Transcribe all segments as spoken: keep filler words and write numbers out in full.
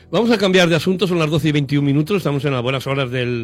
Vamos a cambiar de asunto, son las doce y veintiún minutos, estamos en las buenas horas del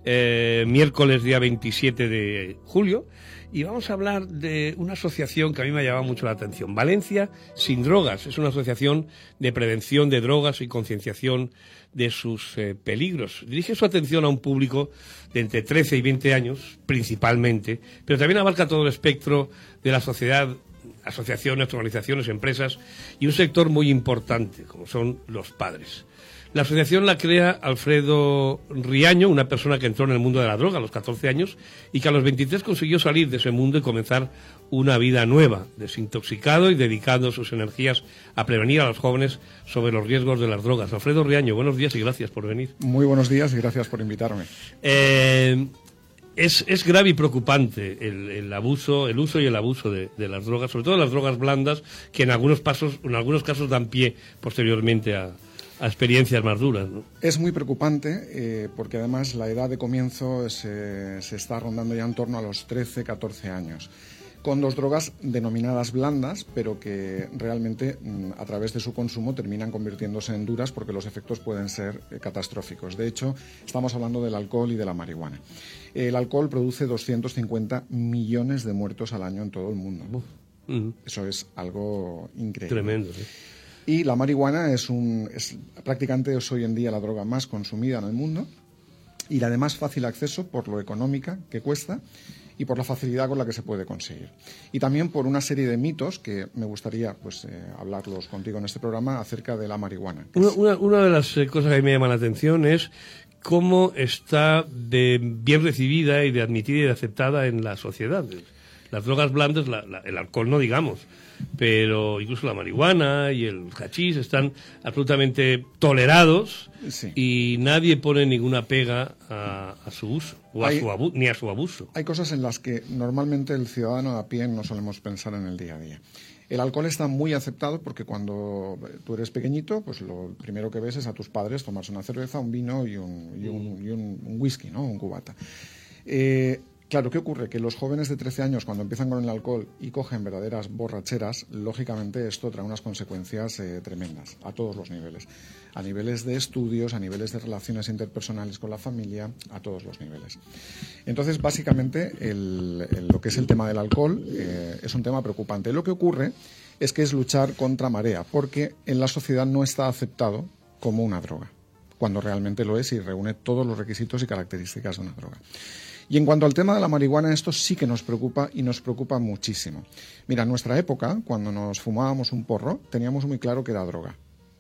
eh, miércoles día veintisiete de julio y vamos a hablar de una asociación que a mí me ha llamado mucho la atención. Valencia Sin Drogas, es una asociación de prevención de drogas y concienciación de sus eh, peligros. Dirige su atención a un público de entre trece y veinte años, principalmente, pero también abarca todo el espectro de la sociedad, asociaciones, organizaciones, empresas y un sector muy importante, como son los padres. La asociación la crea Alfredo Riaño, una persona que entró en el mundo de la droga a los catorce años y que a los veintitrés consiguió salir de ese mundo y comenzar una vida nueva, desintoxicado y dedicando sus energías a prevenir a los jóvenes sobre los riesgos de las drogas. Alfredo Riaño, buenos días y gracias por venir. Muy buenos días y gracias por invitarme. Eh... Es, es grave y preocupante el, el abuso, el uso y el abuso de, de las drogas, sobre todo las drogas blandas, que en algunos pasos, en algunos casos dan pie posteriormente a, a experiencias más duras, ¿no? Es muy preocupante eh, porque además la edad de comienzo se, se está rondando ya en torno a los trece, catorce años, con dos drogas denominadas blandas, pero que realmente a través de su consumo terminan convirtiéndose en duras porque los efectos pueden ser eh, catastróficos. De hecho, estamos hablando del alcohol y de la marihuana. El alcohol produce doscientos cincuenta millones de muertos al año en todo el mundo. Uf. Uh-huh. Eso es algo increíble. Tremendo, sí. Y la marihuana es, un, es prácticamente es hoy en día la droga más consumida en el mundo y la de más fácil acceso por lo económica que cuesta y por la facilidad con la que se puede conseguir. Y también por una serie de mitos que me gustaría pues, eh, hablarlos contigo en este programa acerca de la marihuana. Una, una, una de las cosas que me llama la atención es cómo está de bien recibida y de admitida y de aceptada en la sociedad. Las drogas blandas, la, la, el alcohol no digamos, pero incluso la marihuana y el hachís están absolutamente tolerados, sí, y nadie pone ninguna pega a, a su uso o a hay, su abu- ni a su abuso. Hay cosas en las que normalmente el ciudadano de a pie no solemos pensar en el día a día. El alcohol está muy aceptado porque cuando tú eres pequeñito, pues lo primero que ves es a tus padres tomarse una cerveza, un vino y un, y un, y un, un whisky, ¿no? Un cubata. Eh, Claro, ¿qué ocurre? Que los jóvenes de trece años, cuando empiezan con el alcohol y cogen verdaderas borracheras, lógicamente esto trae unas consecuencias eh, tremendas a todos los niveles. A niveles de estudios, a niveles de relaciones interpersonales con la familia, a todos los niveles. Entonces, básicamente, el, el, lo que es el tema del alcohol eh, es un tema preocupante. Lo que ocurre es que es luchar contra marea, porque en la sociedad no está aceptado como una droga, cuando realmente lo es y reúne todos los requisitos y características de una droga. Y en cuanto al tema de la marihuana, esto sí que nos preocupa y nos preocupa muchísimo. Mira, en nuestra época, cuando nos fumábamos un porro, teníamos muy claro que era droga.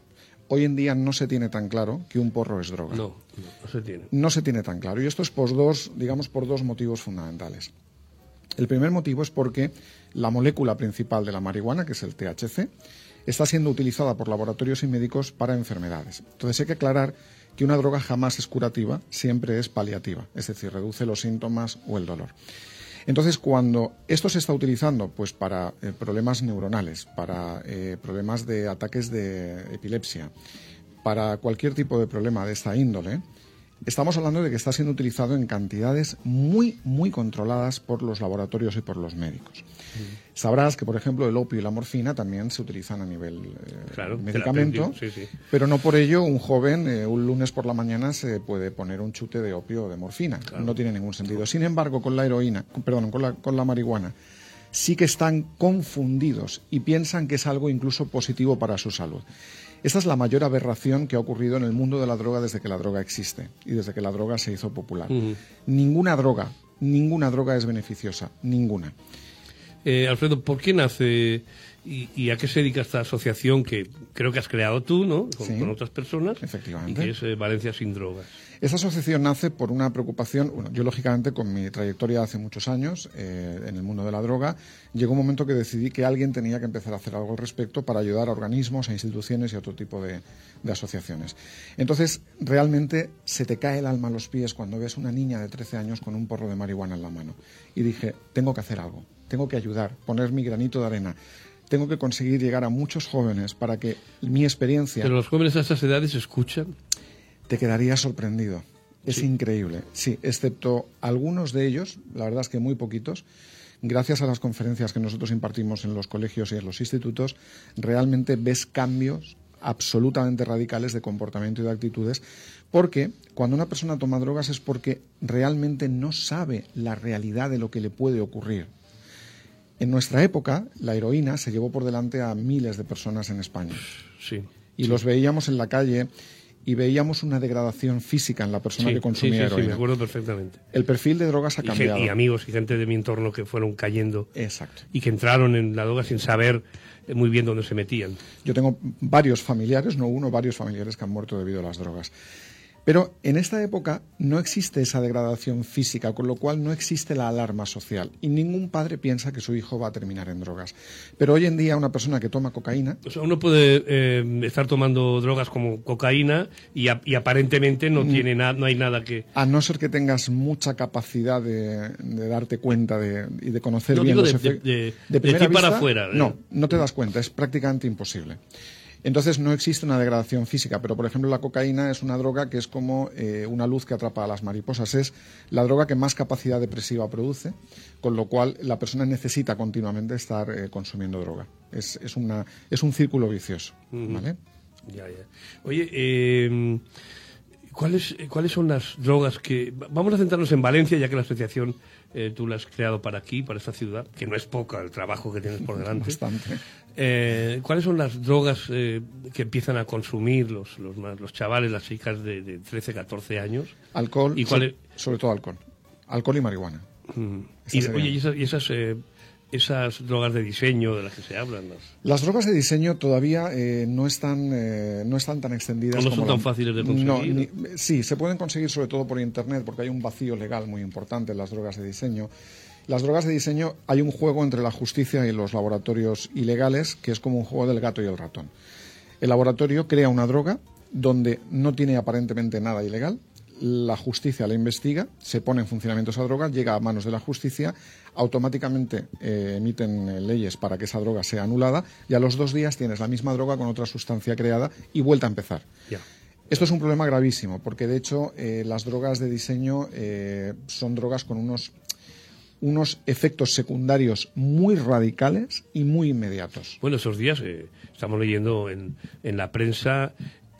Hoy en día no se tiene tan claro que un porro es droga. No, no, no se tiene. No se tiene tan claro. Y esto es por dos, digamos, por dos motivos fundamentales. El primer motivo es porque la molécula principal de la marihuana, que es el T H C, está siendo utilizada por laboratorios y médicos para enfermedades. Entonces hay que aclarar que una droga jamás es curativa, siempre es paliativa, es decir, reduce los síntomas o el dolor. Entonces, cuando esto se está utilizando pues para eh, problemas neuronales, para eh, problemas de ataques de epilepsia, para cualquier tipo de problema de esta índole, estamos hablando de que está siendo utilizado en cantidades muy, muy controladas por los laboratorios y por los médicos. Mm. Sabrás que, por ejemplo, el opio y la morfina también se utilizan a nivel eh, claro, medicamento, sí, sí. Pero no por ello un joven eh, un lunes por la mañana se puede poner un chute de opio o de morfina. Claro. No tiene ningún sentido. Sin embargo, con la heroína, perdón, con la, con la marihuana, sí que están confundidos y piensan que es algo incluso positivo para su salud. Esta es la mayor aberración que ha ocurrido en el mundo de la droga desde que la droga existe y desde que la droga se hizo popular. Uh-huh. Ninguna droga, ninguna droga es beneficiosa, ninguna. Eh, Alfredo, ¿por qué nace y, y a qué se dedica esta asociación que creo que has creado tú, ¿no? Con, sí, con otras personas. Efectivamente. Y que es eh, Valencia Sin Drogas. Esta asociación nace por una preocupación. Bueno, yo, lógicamente, con mi trayectoria hace muchos años eh, en el mundo de la droga, llegó un momento que decidí que alguien tenía que empezar a hacer algo al respecto para ayudar a organismos, a instituciones y a otro tipo de, de asociaciones. Entonces, realmente se te cae el alma a los pies cuando ves una niña de trece años con un porro de marihuana en la mano. Y dije, tengo que hacer algo, tengo que ayudar, poner mi granito de arena. Tengo que conseguir llegar a muchos jóvenes para que mi experiencia... ¿Pero los jóvenes a estas edades escuchan? Te quedarías sorprendido. Es sí. increíble. Sí, excepto algunos de ellos, la verdad es que muy poquitos, gracias a las conferencias que nosotros impartimos en los colegios y en los institutos, realmente ves cambios absolutamente radicales de comportamiento y de actitudes, porque cuando una persona toma drogas es porque realmente no sabe la realidad de lo que le puede ocurrir. En nuestra época, la heroína se llevó por delante a miles de personas en España. Sí. Y sí. los veíamos en la calle y veíamos una degradación física en la persona sí, que consumía sí, sí, heroína. Sí, me acuerdo perfectamente. El perfil de drogas ha y cambiado. Y amigos y gente de mi entorno que fueron cayendo. Exacto. Y que entraron en la droga sin saber muy bien dónde se metían. Yo tengo varios familiares, no uno, varios familiares que han muerto debido a las drogas. Pero en esta época no existe esa degradación física, con lo cual no existe la alarma social. Y ningún padre piensa que su hijo va a terminar en drogas. Pero hoy en día una persona que toma cocaína... O sea, uno puede eh, estar tomando drogas como cocaína y, a, y aparentemente no, tiene na, no hay nada que... A no ser que tengas mucha capacidad de, de darte cuenta de, y de conocer no, bien digo los de, efectos... De, de, de, de ti para afuera. No, eh. no te das cuenta, es prácticamente imposible. Entonces no existe una degradación física, pero por ejemplo la cocaína es una droga que es como eh, una luz que atrapa a las mariposas. Es la droga que más capacidad depresiva produce, con lo cual la persona necesita continuamente estar eh, consumiendo droga. Es, es, una, es un círculo vicioso. Uh-huh. ¿Vale? Ya, ya. Oye, eh, ¿cuáles, ¿cuáles son las drogas que... Vamos a centrarnos en Valencia, ya que la asociación eh, tú la has creado para aquí, para esta ciudad, que no es poca el trabajo que tienes por delante. Bastante. Eh, ¿Cuáles son las drogas eh, que empiezan a consumir los, los, los chavales, las chicas de, de trece, catorce años? Alcohol, ¿Y cuál so, es? sobre todo alcohol. Alcohol y marihuana. Mm. Y, oye, ¿y esas, y esas, eh, esas drogas de diseño de las que se hablan? Las, las drogas de diseño todavía eh, no, están, eh, no están tan extendidas. ¿No como son tan la... fáciles de conseguir? No, ni... Sí, se pueden conseguir sobre todo por Internet, porque hay un vacío legal muy importante en las drogas de diseño. Las drogas de diseño, hay un juego entre la justicia y los laboratorios ilegales que es como un juego del gato y el ratón. El laboratorio crea una droga donde no tiene aparentemente nada ilegal, la justicia la investiga, se pone en funcionamiento esa droga, llega a manos de la justicia, automáticamente eh, emiten eh, leyes para que esa droga sea anulada y a los dos días tienes la misma droga con otra sustancia creada y vuelta a empezar. Yeah. Esto es un problema gravísimo porque de hecho eh, las drogas de diseño eh, son drogas con unos... unos efectos secundarios muy radicales y muy inmediatos. Bueno, esos días eh, estamos leyendo en, en la prensa,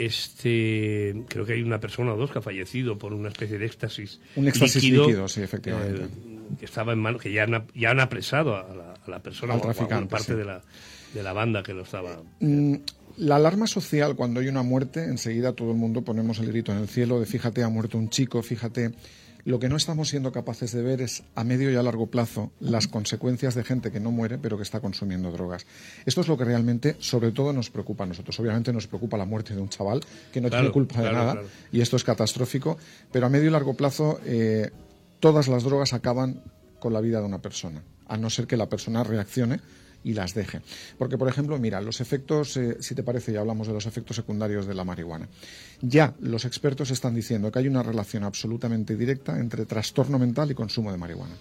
este, creo que hay una persona o dos que ha fallecido por una especie de éxtasis Un éxtasis líquido, líquido, sí, efectivamente. Eh, que estaba en manos, que ya han, ya han apresado a la, a la persona, al o a traficante, parte sí. de, la, de la banda que lo estaba... Mm, la alarma social, cuando hay una muerte, enseguida todo el mundo ponemos el grito en el cielo de fíjate, ha muerto un chico, fíjate... Lo que no estamos siendo capaces de ver es, a medio y a largo plazo, las consecuencias de gente que no muere, pero que está consumiendo drogas. Esto es lo que realmente, sobre todo, nos preocupa a nosotros. Obviamente nos preocupa la muerte de un chaval que no claro, tiene culpa claro, de nada, claro. y esto es catastrófico, pero a medio y largo plazo, eh, todas las drogas acaban con la vida de una persona, a no ser que la persona reaccione y las deje. Porque, por ejemplo, mira, los efectos, eh, si te parece, ya hablamos de los efectos secundarios de la marihuana. Ya los expertos están diciendo que hay una relación absolutamente directa entre trastorno mental y consumo de marihuana.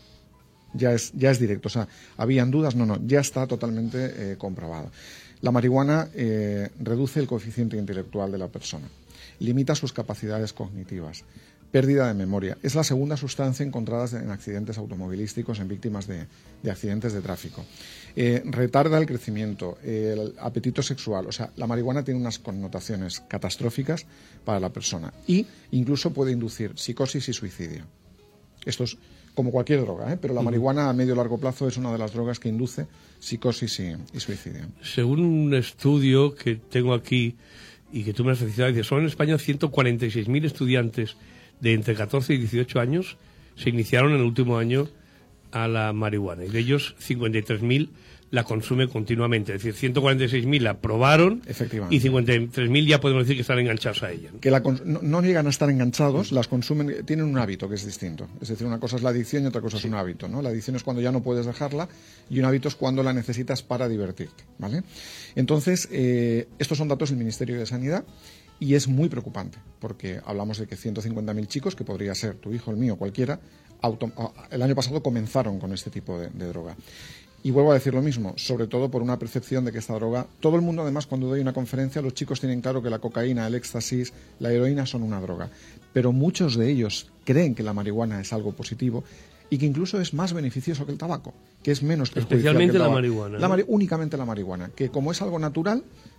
Ya es, ya es directo. O sea, ¿habían dudas? No, no, ya está totalmente eh, comprobado. La marihuana eh, reduce el coeficiente intelectual de la persona, limita sus capacidades cognitivas, pérdida de memoria. Es la segunda sustancia encontrada en accidentes automovilísticos en víctimas de, de accidentes de tráfico. Eh, retarda el crecimiento, eh, el apetito sexual. O sea, la marihuana tiene unas connotaciones catastróficas para la persona y incluso puede inducir psicosis y suicidio. Esto es como cualquier droga, ¿eh? Pero la marihuana a medio y largo plazo es una de las drogas que induce psicosis y, y suicidio. Según un estudio que tengo aquí y que tú me has citado, dice, son en España ciento cuarenta y seis mil estudiantes de entre catorce y dieciocho años se iniciaron en el último año a la marihuana y de ellos cincuenta y tres mil la consumen continuamente, es decir, ciento cuarenta y seis mil la probaron y cincuenta y tres mil ya podemos decir que están enganchados a ella. Que la no, no llegan a estar enganchados, las consumen, tienen un hábito que es distinto. Es decir, una cosa es la adicción y otra cosa sí. es un hábito, ¿no? La adicción es cuando ya no puedes dejarla y un hábito es cuando la necesitas para divertirte, ¿vale? Entonces, eh, estos son datos del Ministerio de Sanidad. Y es muy preocupante, porque hablamos de que ciento cincuenta mil chicos, que podría ser tu hijo, el mío, cualquiera, auto, el año pasado comenzaron con este tipo de, de droga. Y vuelvo a decir lo mismo, sobre todo por una percepción de que esta droga... Todo el mundo, además, cuando doy una conferencia, los chicos tienen claro que la cocaína, el éxtasis, la heroína son una droga. Pero muchos de ellos creen que la marihuana es algo positivo y que incluso es más beneficioso que el tabaco, que es menos perjudicial Especialmente que el la tabaco. marihuana. ¿no? La mari- únicamente la marihuana, que como es algo natural...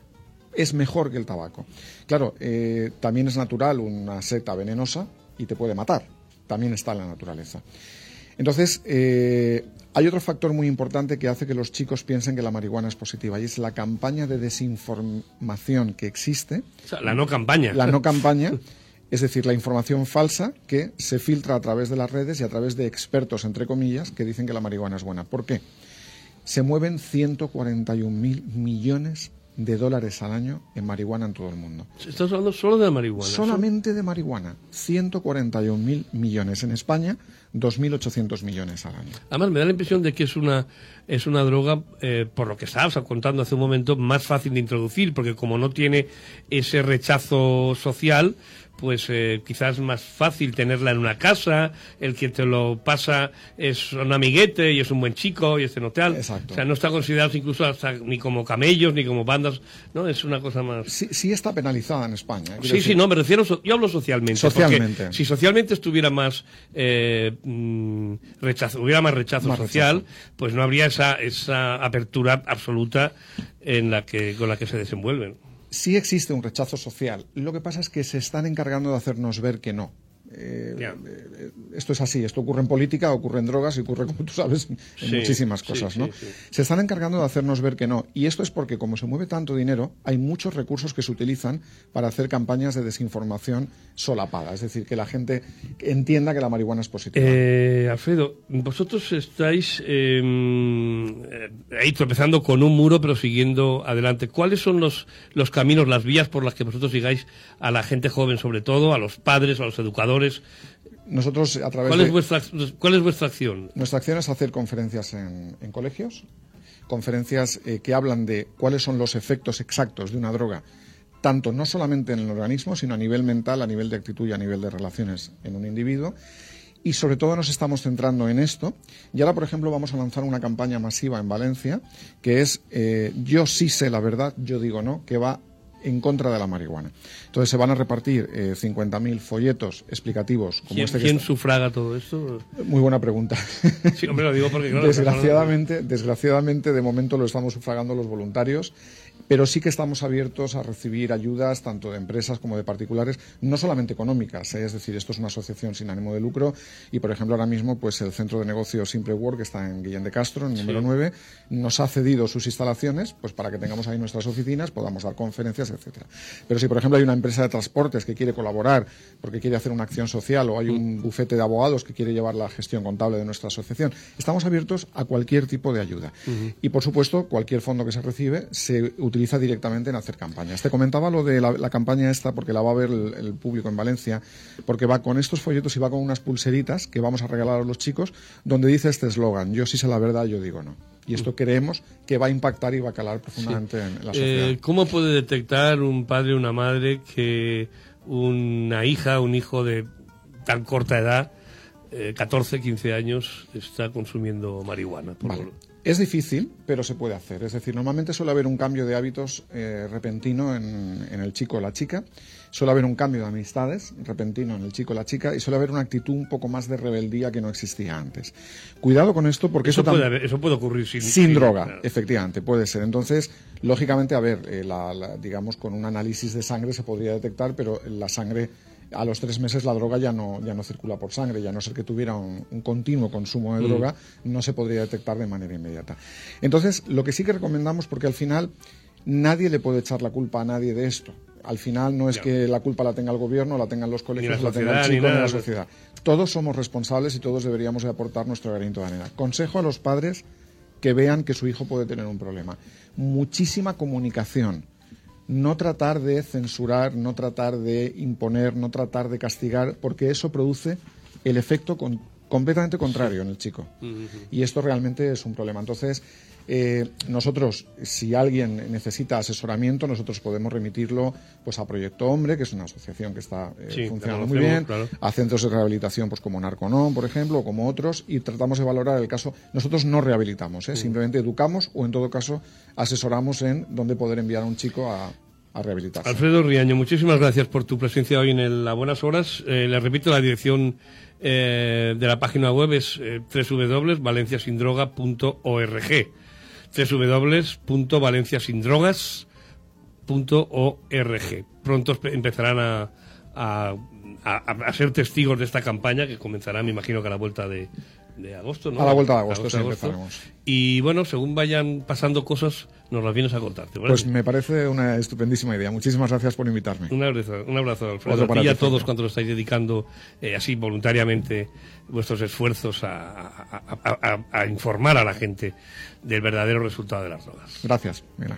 es mejor que el tabaco. Claro, eh, también es natural una seta venenosa y te puede matar. También está en la naturaleza. Entonces, eh, hay otro factor muy importante que hace que los chicos piensen que la marihuana es positiva, y es la campaña de desinformación que existe. O sea, la no campaña. La no campaña, es decir, la información falsa que se filtra a través de las redes y a través de expertos, entre comillas, que dicen que la marihuana es buena. ¿Por qué? Se mueven ciento cuarenta y un mil millones de dólares al año en marihuana en todo el mundo. ¿Estás hablando solo de marihuana? Solamente de marihuana. ciento cuarenta y un mil millones. En España, dos mil ochocientos millones al año. Además, me da la impresión de que es una, es una droga, eh, por lo que estabas contando hace un momento, más fácil de introducir, porque como no tiene ese rechazo social, pues eh, quizás es más fácil tenerla en una casa, el que te lo pasa es un amiguete y es un buen chico y este no tal. Exacto. O sea, no está considerado incluso hasta ni como camellos ni como bandas, ¿no? Es una cosa más... Sí, sí está penalizada en España. Sí, decir... sí, no, me refiero, yo hablo socialmente. Socialmente. Porque si socialmente estuviera más eh, rechazo, hubiera más rechazo más social, rechazo. Pues no habría esa, esa apertura absoluta en la que, con la que se desenvuelven. Sí existe un rechazo social. Lo que pasa es que se están encargando de hacernos ver que no. Eh, yeah. eh, esto es así, esto ocurre en política, ocurre en drogas y ocurre, como tú sabes, en sí, muchísimas cosas, sí, ¿no? Sí, sí. Se están encargando de hacernos ver que no. Y esto es porque, como se mueve tanto dinero, hay muchos recursos que se utilizan para hacer campañas de desinformación solapada. Es decir, que la gente entienda que la marihuana es positiva. Eh, Alfredo, vosotros estáis eh, ahí tropezando con un muro, pero siguiendo adelante. ¿Cuáles son los, los caminos, las vías por las que vosotros sigáis a la gente joven, sobre todo, a los padres, a los educadores? Nosotros, a través ¿Cuál, de... es vuestra, ¿Cuál es vuestra acción? Nuestra acción es hacer conferencias en, en colegios, conferencias eh, que hablan de cuáles son los efectos exactos de una droga, tanto no solamente en el organismo, sino a nivel mental, a nivel de actitud y a nivel de relaciones en un individuo. Y sobre todo nos estamos centrando en esto. Y ahora, por ejemplo, vamos a lanzar una campaña masiva en Valencia, que es eh, Yo sí sé la verdad, yo digo no, que va en contra de la marihuana. Entonces se van a repartir eh, cincuenta mil folletos explicativos. Como ¿Quién, este que ¿quién está... sufraga todo esto? Muy buena pregunta. Sí, hombre, lo digo porque... Claro, desgraciadamente, desgraciadamente, de momento lo estamos sufragando los voluntarios, pero sí que estamos abiertos a recibir ayudas tanto de empresas como de particulares, no solamente económicas, ¿eh? Es decir, esto es una asociación sin ánimo de lucro y, por ejemplo, ahora mismo pues el centro de negocios Simple Work, que está en Guillén de Castro, en el número sí. nueve, nos ha cedido sus instalaciones pues para que tengamos ahí nuestras oficinas, podamos dar conferencias, etcétera. Pero si, por ejemplo, hay una empresa de transportes que quiere colaborar porque quiere hacer una acción social, o hay un bufete de abogados que quiere llevar la gestión contable de nuestra asociación, estamos abiertos a cualquier tipo de ayuda. Uh-huh. Y, por supuesto, cualquier fondo que se recibe se utiliza utiliza directamente en hacer campañas. Te comentaba lo de la, la campaña esta porque la va a ver el, el público en Valencia, porque va con estos folletos y va con unas pulseritas que vamos a regalar a los chicos donde dice este eslogan: yo sí sé la verdad, yo digo no. Y esto creemos que va a impactar y va a calar profundamente sí. en la sociedad. Eh, ¿Cómo puede detectar un padre o una madre que una hija, un hijo de tan corta edad, eh, catorce, quince años, está consumiendo marihuana? Por vale. Es difícil, pero se puede hacer. Es decir, normalmente suele haber un cambio de hábitos eh, repentino en, en el chico o la chica, suele haber un cambio de amistades repentino en el chico o la chica y suele haber una actitud un poco más de rebeldía que no existía antes. Cuidado con esto porque eso, eso, puede, haber, eso puede ocurrir sin, sin, sin droga, claro. Efectivamente, puede ser. Entonces, lógicamente, a ver, eh, la, la, digamos, con un análisis de sangre se podría detectar, pero la sangre... A los tres meses la droga ya no, ya no circula por sangre, ya no ser que tuviera un, un continuo consumo de droga, mm. no se podría detectar de manera inmediata. Entonces, lo que sí que recomendamos, porque al final nadie le puede echar la culpa a nadie de esto. Al final no es ya. que la culpa la tenga el gobierno, la tengan los colegios, la, la tenga el chico, ni, ni la sociedad. Todos somos responsables y todos deberíamos de aportar nuestro granito de arena. Consejo a los padres que vean que su hijo puede tener un problema. Muchísima comunicación. No tratar de censurar, no tratar de imponer, no tratar de castigar, porque eso produce el efecto con, completamente contrario en el chico. Uh-huh. Y esto realmente es un problema. Entonces, eh, nosotros, si alguien necesita asesoramiento, nosotros podemos remitirlo pues a Proyecto Hombre, que es una asociación que está eh, sí, funcionando muy bien, claro. A centros de rehabilitación pues como Narconon, por ejemplo, o como otros, y tratamos de valorar el caso. Nosotros no rehabilitamos, ¿eh? uh-huh. Simplemente educamos o, en todo caso, asesoramos en dónde poder enviar a un chico a... a rehabilitarse. Alfredo Riaño, muchísimas gracias por tu presencia hoy en el A Buenas Horas. Eh, le repito, la dirección eh, de la página web es eh, doble u doble u doble u punto valencia sin droga punto org, doble u doble u doble u punto valencia sin drogas punto org. Pronto empezarán a, a, a, a ser testigos de esta campaña que comenzará, me imagino, que a la vuelta de, de agosto, ¿no? A la vuelta de agosto, agosto, sí, agosto. empezaremos. Y bueno, según vayan pasando cosas, nos las vienes a contar. Pues me parece una estupendísima idea. Muchísimas gracias por invitarme. Un abrazo, un abrazo Alfredo. Y a todos cuantos estáis dedicando eh, así voluntariamente vuestros esfuerzos a, a, a, a, a informar a la gente del verdadero resultado de las drogas. Gracias. Mira.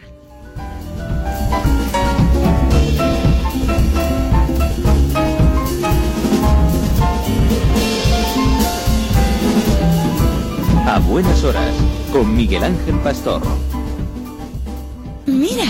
A buenas horas, con Miguel Ángel Pastor. Mira,